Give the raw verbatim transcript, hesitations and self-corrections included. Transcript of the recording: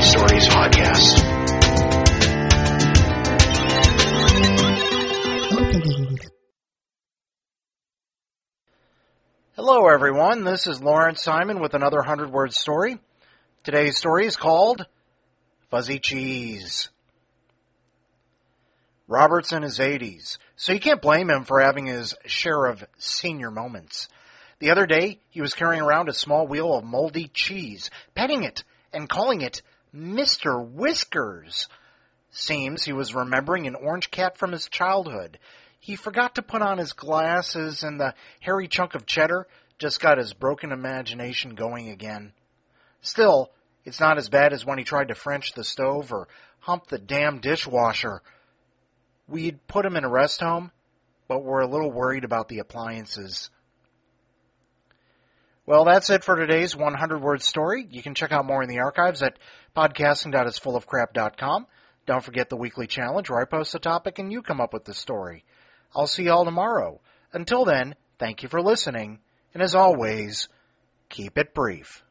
Stories podcast. Hello everyone, this is Lawrence Simon with another hundred-word story. Today's story is called Fuzzy Cheese. Robert's in his eighties, so you can't blame him for having his share of senior moments. The other day, he was carrying around a small wheel of moldy cheese, petting it and calling it Mister Whiskers. Seems he was remembering an orange cat from his childhood. He forgot to put on his glasses, and the hairy chunk of cheddar just got his broken imagination going again. Still, it's not as bad as when he tried to French the stove or hump the damn dishwasher. We'd put him in a rest home, but we're a little worried about the appliances. Well, that's it for today's hundred-word story. You can check out more in the archives at podcasting dot is full of crap dot com. Don't forget the weekly challenge where I post a topic and you come up with the story. I'll see you all tomorrow. Until then, thank you for listening, and as always, keep it brief.